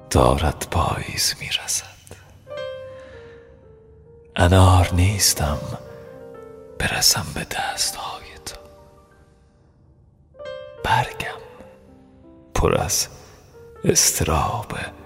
دارد پاییز میرسد. انار نیستم برسم به دستهای تو، برگم پر از اضطراب